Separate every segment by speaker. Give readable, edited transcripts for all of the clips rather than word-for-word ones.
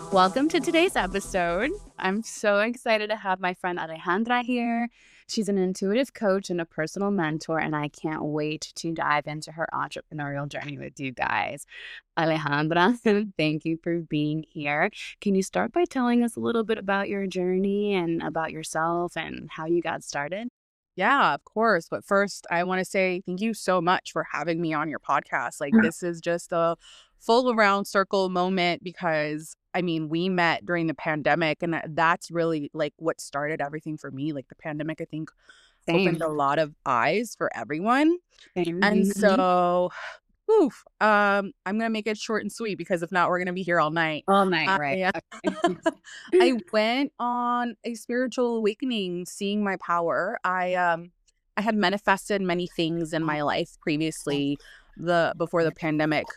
Speaker 1: Welcome to today's episode. I'm so excited to have my friend Alejandra here. She's an intuitive coach and a personal mentor, and I can't wait to dive into her entrepreneurial journey with you guys. Alejandra, thank you for being here. Can you start by telling us a little bit about your journey and about yourself and how you got started?
Speaker 2: Yeah, of course. But first, I want to say thank you so much for having me on your podcast. This is just a full around circle moment because we met during the pandemic, and that's really what started everything for me. Like, the pandemic, I think, opened
Speaker 1: Same.
Speaker 2: a lot of eyes for everyone.
Speaker 1: Same.
Speaker 2: And
Speaker 1: Mhm.
Speaker 2: so, I'm gonna make it short and sweet because if not, we're gonna be here all night.
Speaker 1: All night,
Speaker 2: I
Speaker 1: right? Okay.
Speaker 2: I went on a spiritual awakening, seeing my power. I had manifested many things in my life previously, the before the pandemic.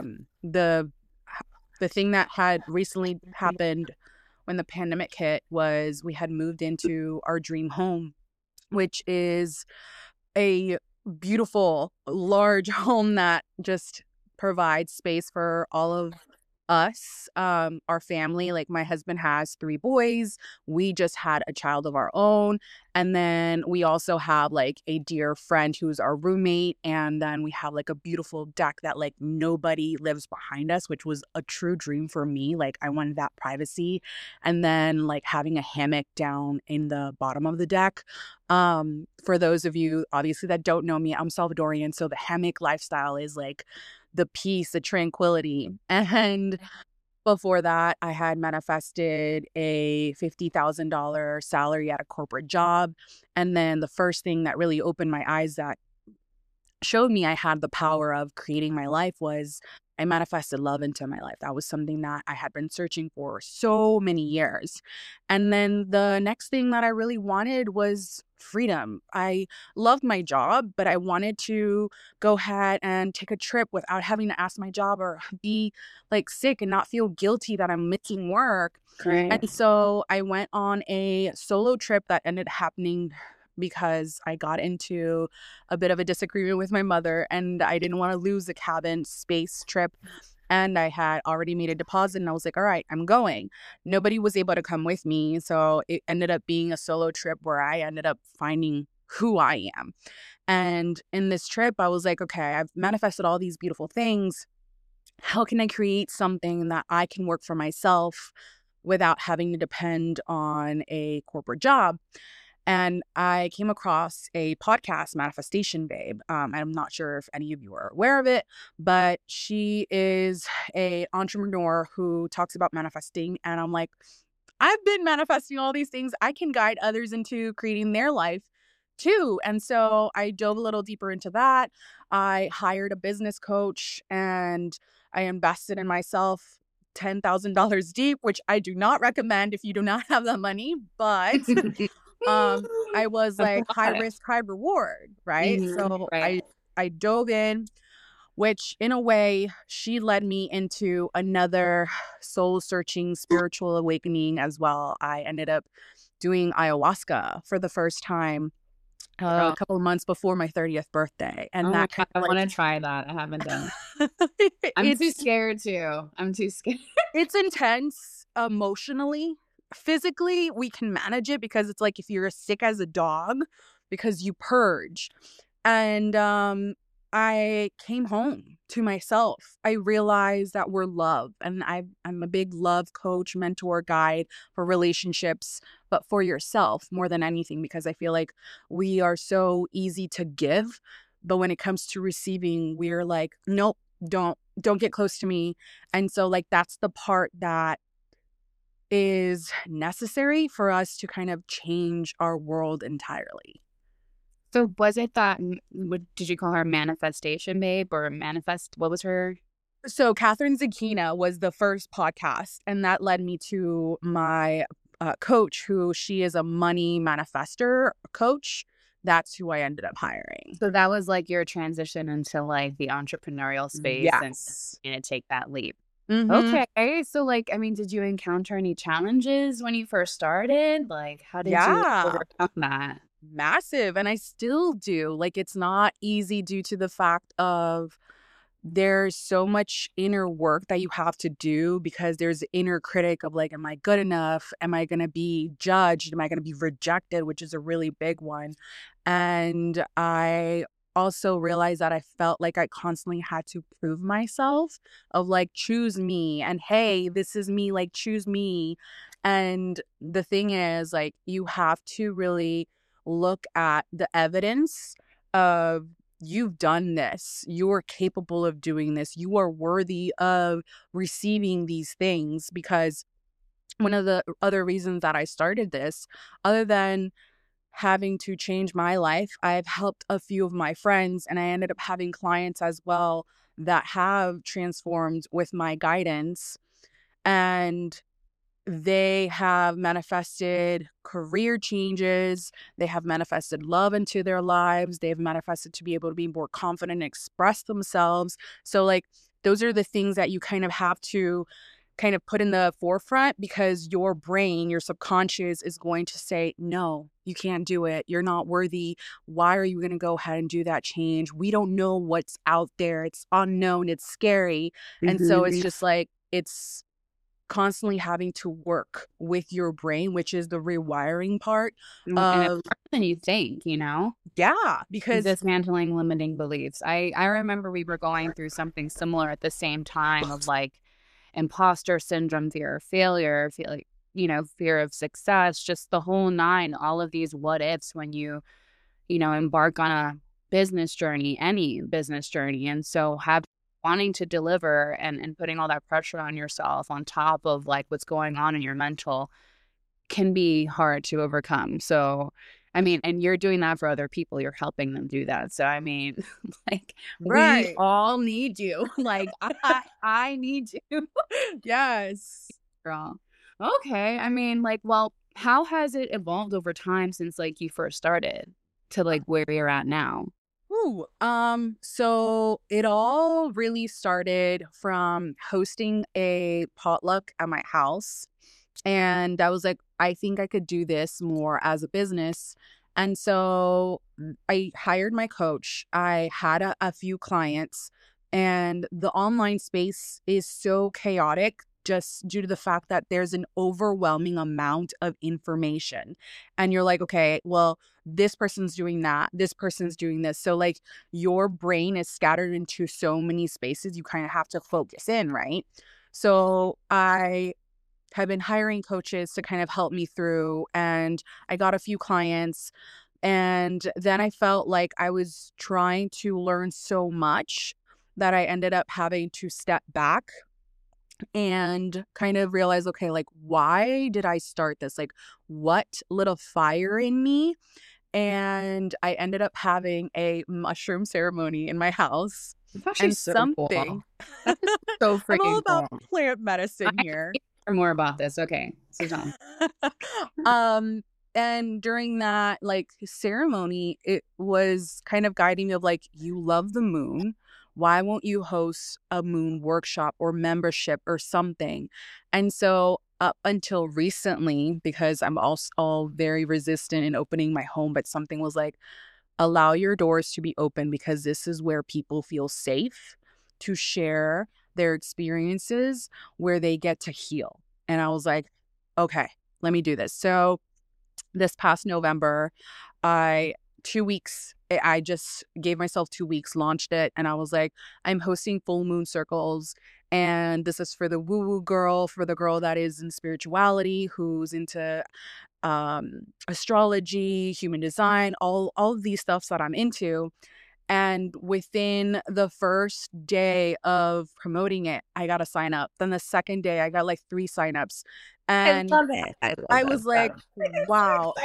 Speaker 2: The thing that had recently happened when the pandemic hit was we had moved into our dream home, which is a beautiful, large home that just provides space for all of us, our family. Like, my husband has 3 boys. We just had a child of our own. And then we also have a dear friend who's our roommate. And then we have a beautiful deck that nobody lives behind us, which was a true dream for me. Like, I wanted that privacy. And then having a hammock down in the bottom of the deck. For those of you obviously that don't know me, I'm Salvadorian. So the hammock lifestyle is the peace, the tranquility. And before that, I had manifested a $50,000 salary at a corporate job. And then the first thing that really opened my eyes, that showed me I had the power of creating my life, was I manifested love into my life. That was something that I had been searching for so many years. And then the next thing that I really wanted was freedom. I loved my job, but I wanted to go ahead and take a trip without having to ask my job or be sick and not feel guilty that I'm missing work.
Speaker 1: Great.
Speaker 2: And so I went on a solo trip that ended happening because I got into a bit of a disagreement with my mother, and I didn't want to lose the cabin space trip. And I had already made a deposit, and I was like, all right, I'm going. Nobody was able to come with me. So it ended up being a solo trip where I ended up finding who I am. And in this trip, I was like, okay, I've manifested all these beautiful things. How can I create something that I can work for myself without having to depend on a corporate job? And I came across a podcast, Manifestation Babe. I'm not sure if any of you are aware of it, but she is a entrepreneur who talks about manifesting. And I'm like, I've been manifesting all these things. I can guide others into creating their life too. And so I dove a little deeper into that. I hired a business coach and I invested in myself $10,000 deep, which I do not recommend if you do not have the money, but I was
Speaker 1: That's
Speaker 2: like,
Speaker 1: a
Speaker 2: high
Speaker 1: lot.
Speaker 2: risk, high reward, right? So
Speaker 1: Right.
Speaker 2: I dove in, which in a way, she led me into another soul searching spiritual awakening as well. I ended up doing ayahuasca for the first time a
Speaker 1: Girl.
Speaker 2: couple of months before my 30th birthday.
Speaker 1: Oh
Speaker 2: And
Speaker 1: my
Speaker 2: that
Speaker 1: God,
Speaker 2: kind
Speaker 1: I
Speaker 2: of
Speaker 1: want to try that. I haven't done it. I'm too
Speaker 2: it's
Speaker 1: scared too. I'm too scared.
Speaker 2: it's intense emotionally. Physically, we can manage it because it's like if you're as sick as a dog because you purge. And I came home to myself. I realized that we're love, and I'm a big love coach, mentor, guide for relationships, but for yourself more than anything, because I feel like we are so easy to give, but when it comes to receiving, we're like, nope, don't get close to me. And so that's the part that is necessary for us to kind of change our world entirely.
Speaker 1: So was it that, what did you call her, manifestation babe or manifest? What was her?
Speaker 2: So Catherine Zakina was the first podcast, and that led me to my coach, who she is a money manifester coach. That's who I ended up hiring.
Speaker 1: So that was like your transition into like the entrepreneurial space and
Speaker 2: Yes.
Speaker 1: to take that leap.
Speaker 2: Mm-hmm.
Speaker 1: Okay. So like, I mean, did you encounter any challenges when you first started? Like, how did you
Speaker 2: Yeah.
Speaker 1: overcome that?
Speaker 2: Massive. And I still do. Like, it's not easy due to the fact of there's so much inner work that you have to do, because there's the inner critic of like, am I good enough? Am I going to be judged? Am I going to be rejected? Which is a really big one. And I also realized that I felt like I constantly had to prove myself, of like, choose me, and hey, this is me, like, choose me. And the thing is, like, you have to really look at the evidence of, you've done this, you're capable of doing this, you are worthy of receiving these things. Because one of the other reasons that I started this, other than having to change my life, I've helped a few of my friends, and I ended up having clients as well that have transformed with my guidance. And they have manifested career changes. They have manifested love into their lives. They've manifested to be able to be more confident and express themselves. So, like, those are the things that you kind of have to kind of put in the forefront, because your brain, your subconscious, is going to say, no, you can't do it. You're not worthy. Why are you going to go ahead and do that change? We don't know what's out there. It's unknown. It's scary. And so it's just like, it's constantly having to work with your brain, which is the rewiring part
Speaker 1: And it's harder than you think, you know?
Speaker 2: Yeah, because
Speaker 1: Dismantling limiting beliefs. I remember we were going through something similar at the same time, of like imposter syndrome, fear of failure, feel like, fear of success, just the whole nine, all of these what ifs when you embark on a business journey, any business journey. And so wanting to deliver and putting all that pressure on yourself on top of like what's going on in your mental can be hard to overcome. So, I mean, and you're doing that for other people. You're helping them do that. So, I mean, like,
Speaker 2: Right.
Speaker 1: we all need you. Like, I need you.
Speaker 2: Yes.
Speaker 1: Girl. Okay. I mean, like, well, how has it evolved over time since like you first started to like where you're at now?
Speaker 2: Ooh, so it all really started from hosting a potluck at my house. And I was like, I think I could do this more as a business. And so I hired my coach. I had a few clients, and the online space is so chaotic just due to the fact that there's an overwhelming amount of information. And you're like, okay, well, this person's doing that, this person's doing this. So, like, your brain is scattered into so many spaces, you kind of have to focus in, right? So I have been hiring coaches to kind of help me through, and I got a few clients. And then I felt like I was trying to learn so much that I ended up having to step back and kind of realize, okay, like, why did I start this? Like, what lit a fire in me? And I ended up having a mushroom ceremony in my house.
Speaker 1: It's actually
Speaker 2: And
Speaker 1: so
Speaker 2: something
Speaker 1: cool. That is so
Speaker 2: I'm all
Speaker 1: freaking
Speaker 2: about
Speaker 1: cool.
Speaker 2: plant medicine here.
Speaker 1: Hear more about this. Okay. So tell me.
Speaker 2: And during that like ceremony, it was kind of guiding me of like, you love the moon. Why won't you host a moon workshop or membership or something? And so up until recently, because I'm also all very resistant in opening my home, but something was like, allow your doors to be open, because this is where people feel safe to share their experiences, where they get to heal. And I was like, okay, let me do this. So this past November, I 2 weeks, I just gave myself 2 weeks, launched it, and I was like, I'm hosting full moon circles. And this is for the woo-woo girl, for the girl that is in spirituality, who's into astrology, human design, all of these stuffs that I'm into. And within the first day of promoting it, I got a sign up. Then the second day, I got like 3 signups.
Speaker 1: I
Speaker 2: And
Speaker 1: love it. I love
Speaker 2: I
Speaker 1: that
Speaker 2: was like, wow.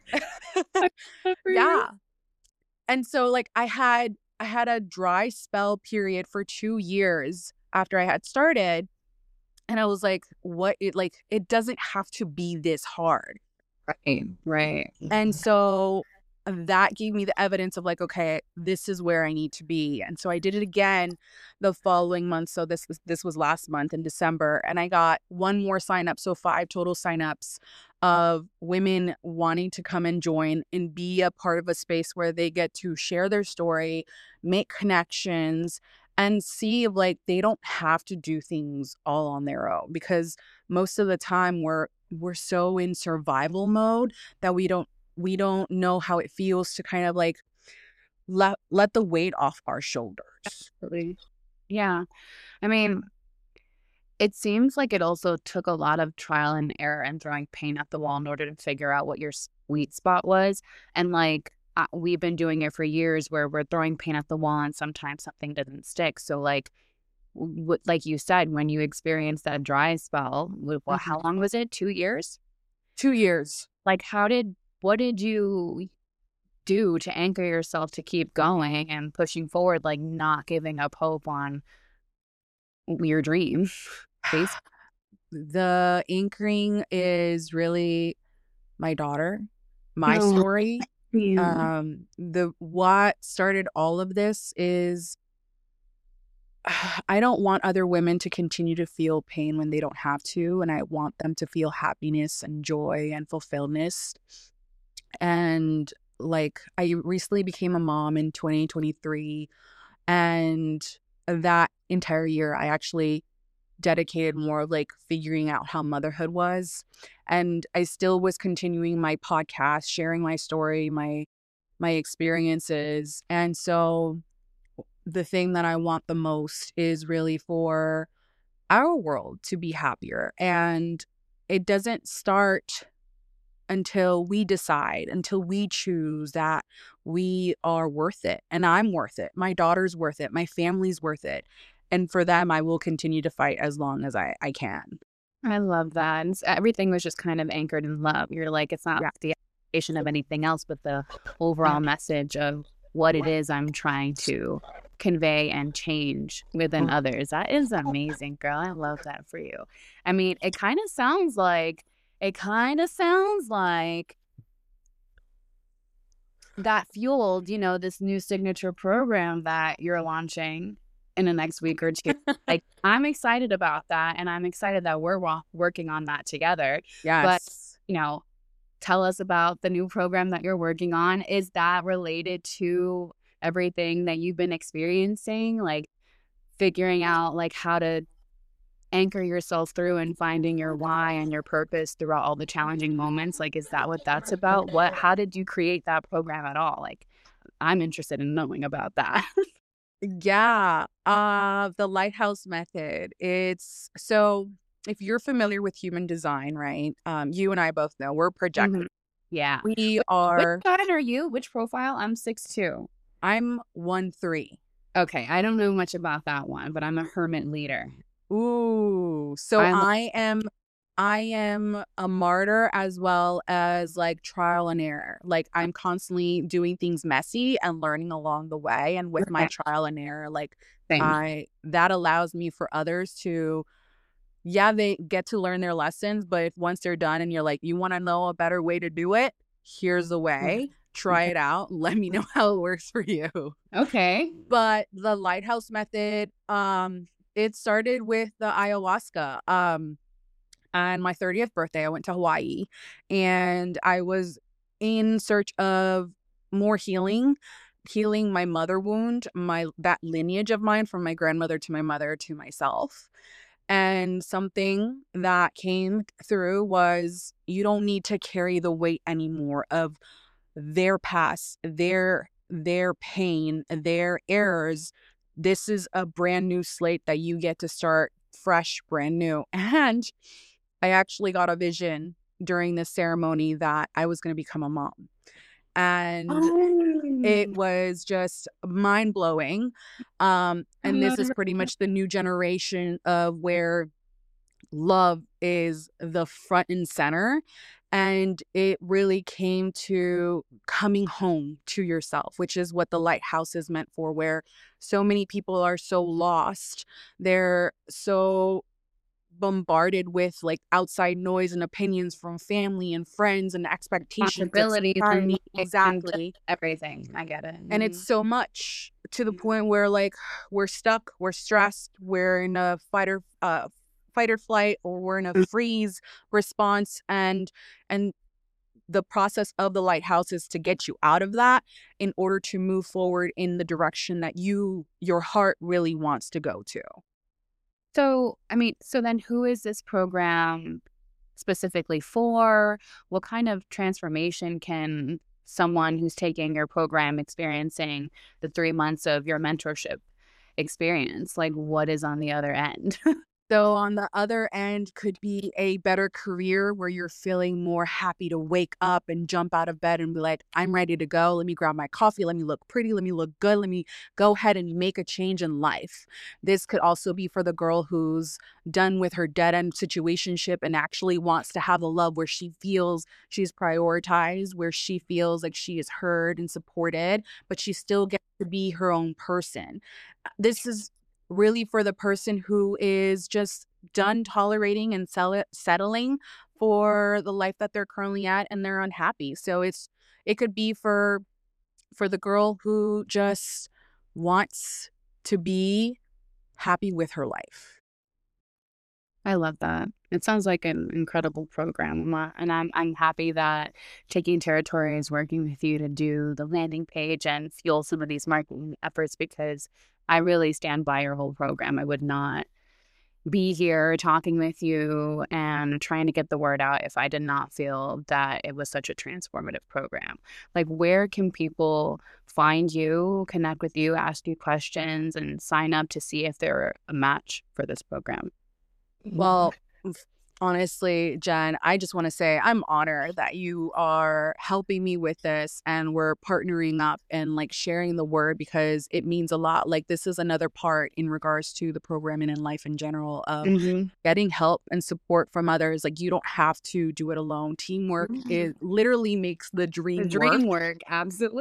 Speaker 2: Yeah. And so like I had a dry spell period for 2 years after I had started. And I was like, it doesn't have to be this hard.
Speaker 1: Right. Right.
Speaker 2: And so that gave me the evidence of like, okay, this is where I need to be. And so I did it again the following month. So this was last month in December, and I got one more sign up. So 5 total signups of women wanting to come and join and be a part of a space where they get to share their story, make connections, and see like they don't have to do things all on their own, because most of the time we're so in survival mode that we don't know how it feels to kind of like let the weight off our shoulders.
Speaker 1: Absolutely. Yeah. I mean, it seems like it also took a lot of trial and error and throwing paint at the wall in order to figure out what your sweet spot was. And like, we've been doing it for years where we're throwing paint at the wall and sometimes something doesn't stick. So, like, like you said, when you experienced that dry spell, how long was it? 2 years?
Speaker 2: 2 years.
Speaker 1: Like, what did you do to anchor yourself to keep going and pushing forward, like not giving up hope on your dream? Basically.
Speaker 2: The anchoring is really my daughter, my
Speaker 1: No.
Speaker 2: story.
Speaker 1: Yeah.
Speaker 2: The what started all of this is I don't want other women to continue to feel pain when they don't have to, and I want them to feel happiness and joy and fulfillment. And like, I recently became a mom in 2023, and that entire year I actually dedicated more of like figuring out how motherhood was. And I still was continuing my podcast, sharing my story, my experiences. And so the thing that I want the most is really for our world to be happier. And it doesn't start until we decide, until we choose that we are worth it. And I'm worth it. My daughter's worth it. My family's worth it. And for them, I will continue to fight as long as I can.
Speaker 1: I love that. And everything was just kind of anchored in love. You're like, it's not
Speaker 2: Yeah.
Speaker 1: the application of anything else, but the overall message of what it is I'm trying to convey and change within others. That is amazing, girl. I love that for you. I mean, it kind of sounds like that fueled, this new signature program that you're launching in the next week or two. Like, I'm excited about that, and I'm excited that we're working on that together. But,
Speaker 2: Yes.
Speaker 1: tell us about the new program that you're working on. Is that related to everything that you've been experiencing? Like, figuring out, like, how to anchor yourself through and finding your why and your purpose throughout all the challenging moments? Like, is that what that's about? How did you create that program at all? Like, I'm interested in knowing about that.
Speaker 2: Yeah. The lighthouse method. It's so if you're familiar with human design, right? You and I both know we're projectors.
Speaker 1: Mhm. Yeah.
Speaker 2: We
Speaker 1: Which
Speaker 2: are,
Speaker 1: sign are you? Which profile? I'm 6'2".
Speaker 2: I'm 1-3.
Speaker 1: Okay, I don't know much about that one, but I'm a hermit leader.
Speaker 2: Ooh. So
Speaker 1: I love
Speaker 2: I am a martyr as well as like trial and error. Like, I'm constantly doing things messy and learning along the way. And with my
Speaker 1: that
Speaker 2: trial and error, like
Speaker 1: thing.
Speaker 2: that allows me for others to, yeah, they get to learn their lessons, but if once they're done and you're like, you want to know a better way to do it, here's the way. Try it out. Let me know how it works for you.
Speaker 1: Okay.
Speaker 2: But the lighthouse method, it started with the ayahuasca. On my 30th birthday, I went to Hawaii, and I was in search of more healing my mother wound, that lineage of mine from my grandmother to my mother to myself. And something that came through was, you don't need to carry the weight anymore of their past, their pain, their errors. This is a brand new slate that you get to start fresh, brand new. And I actually got a vision during this ceremony that I was going to become a mom. And it was just mind blowing. And this is pretty much the new generation of where love is the front and center. And it really came to coming home to yourself, which is what the lighthouse is meant for, where so many people are so lost. They're so bombarded with like outside noise and opinions from family and friends and expectations of
Speaker 1: Responsibilities and
Speaker 2: society.
Speaker 1: just
Speaker 2: Exactly.
Speaker 1: everything. I get it.
Speaker 2: And it's so much to the point where like we're stuck, we're stressed, we're in a fight or flight, or we're in a freeze response, and the process of the lighthouse is to get you out of that in order to move forward in the direction that your heart really wants to go to.
Speaker 1: So, I mean, so then who is this program specifically for? What kind of transformation can someone who's taking your program experiencing the 3 months of your mentorship experience? Like, what is on the other end?
Speaker 2: So on the other end could be a better career where you're feeling more happy to wake up and jump out of bed and be like, I'm ready to go. Let me grab my coffee. Let me look pretty. Let me look good. Let me go ahead and make a change in life. This could also be for the girl who's done with her dead end situationship and actually wants to have a love where she feels she's prioritized, where she feels like she is heard and supported, but she still gets to be her own person. This is really for the person who is just done tolerating and settling for the life that they're currently at and they're unhappy. So it could be for the girl who just wants to be happy with her life.
Speaker 1: I love that. It sounds like an incredible program. And I'm happy that Taking Territory is working with you to do the landing page and fuel some of these marketing efforts, because I really stand by your whole program. I would not be here talking with you and trying to get the word out if I did not feel that it was such a transformative program. Like, where can people find you, connect with you, ask you questions, and sign up to see if they're a match for this program?
Speaker 2: Well, honestly, Jen, I just want to say I'm honored that you are helping me with this and we're partnering up and like sharing the word, because it means a lot. Like, this is another part in regards to the programming and life in general of
Speaker 1: Mm-hmm.
Speaker 2: getting help and support from others. Like, you don't have to do it alone. Teamwork is literally makes the
Speaker 1: The
Speaker 2: dream work.
Speaker 1: dream work, absolutely.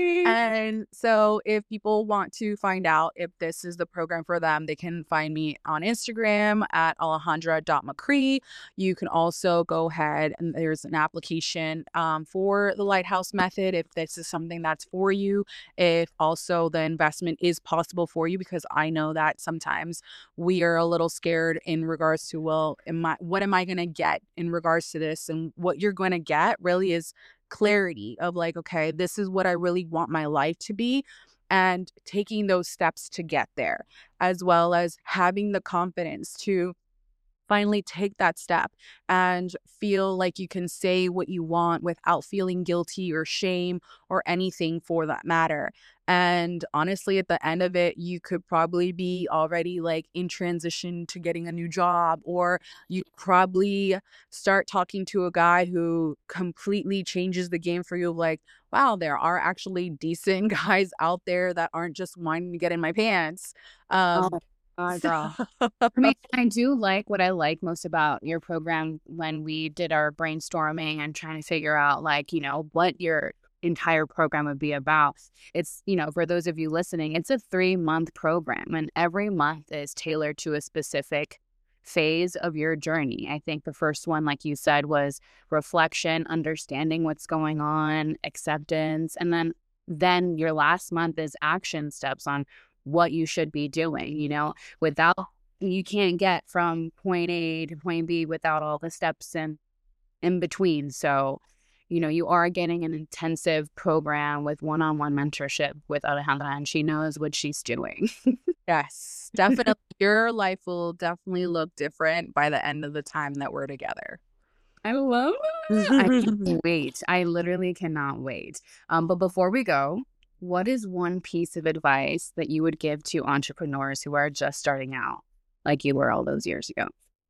Speaker 2: And so if people want to find out if this is the program for them, they can find me on Instagram at alejandra.mccree. You can also go ahead and there's an application for the Lighthouse Method if this is something that's for you. If also the investment is possible for you, because I know that sometimes we are a little scared in regards to, well, what am I going to get in regards to this? And what you're going to get really is clarity of like, okay, this is what I really want my life to be, and taking those steps to get there, as well as having the confidence to finally take that step and feel like you can say what you want without feeling guilty or shame or anything for that matter. And honestly, at the end of it, you could probably be already like in transition to getting a new job, or you probably start talking to a guy who completely changes the game for you. Like, wow, there are actually decent guys out there that aren't just wanting to get in my pants.
Speaker 1: Oh
Speaker 2: Um,
Speaker 1: my
Speaker 2: so
Speaker 1: God, girl. I mean, I do like what I like most about your program when we did our brainstorming and trying to figure out, like, what your entire program would be about. It's, for those of you listening, it's a 3-month program, and every month is tailored to a specific phase of your journey. I think the first one, like you said, was reflection, understanding what's going on, acceptance, and then your last month is action steps on what you should be doing. Without you can't get from point A to point B without all the steps in between. So, you are getting an intensive program with one-on-one mentorship with Alejandra, and she knows what she's doing.
Speaker 2: yes, definitely. Your life will definitely look different by the end of the time that we're together.
Speaker 1: I love it. I can't wait. I literally cannot wait. But before we go, what is one piece of advice that you would give to entrepreneurs who are just starting out, like you were all those years ago?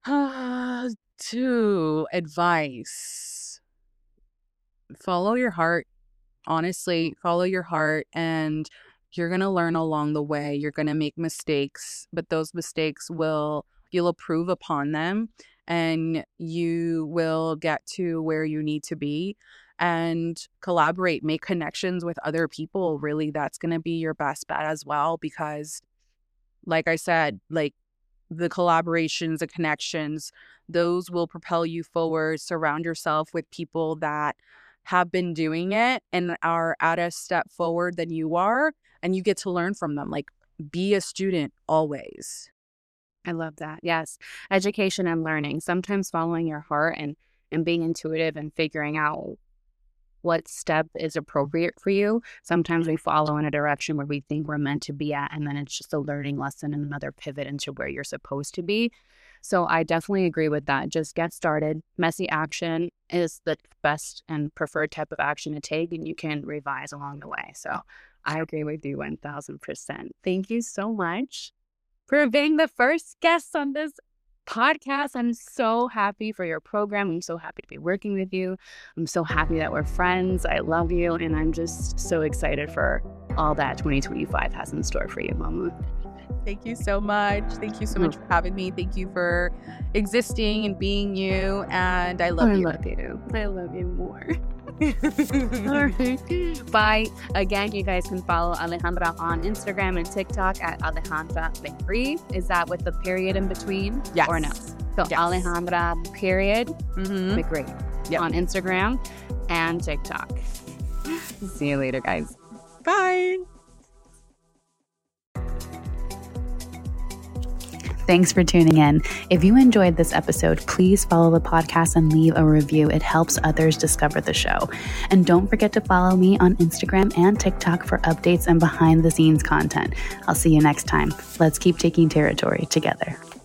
Speaker 2: To advice, follow your heart. Honestly, follow your heart, and you're going to learn along the way. You're going to make mistakes, but those mistakes you'll improve upon them, and you will get to where you need to be. And collaborate, make connections with other people. Really, that's going to be your best bet as well, because like I said, like, the collaborations, the connections, those will propel you forward. Surround yourself with people that have been doing it and are at a step forward than you are, and you get to learn from them. Like, be a student always.
Speaker 1: I love that. Yes. Education and learning, sometimes following your heart and being intuitive and figuring out what step is appropriate for you. Sometimes we follow in a direction where we think we're meant to be at, and then it's just a learning lesson and another pivot into where you're supposed to be. So I definitely agree with that. Just get started. Messy action is the best and preferred type of action to take, and you can revise along the way. So I agree with you 1000%. Thank you so much for being the first guest on this podcast. I'm so happy for your program. I'm so happy to be working with you. I'm so happy that we're friends. I love you. And I'm just so excited for all that 2025 has in store for you, Mama.
Speaker 2: Thank you so much. Thank you so much for having me. Thank you for existing and being you. And I love you.
Speaker 1: I love you. I love you more. All right. Bye. Again, you guys can follow Alejandra on Instagram and TikTok at Alejandra Legri. Is that with the period in between?
Speaker 2: Yes.
Speaker 1: Or no? So
Speaker 2: yes.
Speaker 1: Alejandra period Legri on Instagram and TikTok. See you later, guys.
Speaker 2: Bye.
Speaker 1: Thanks for tuning in. If you enjoyed this episode, please follow the podcast and leave a review. It helps others discover the show. And don't forget to follow me on Instagram and TikTok for updates and behind the scenes content. I'll see you next time. Let's keep taking territory together.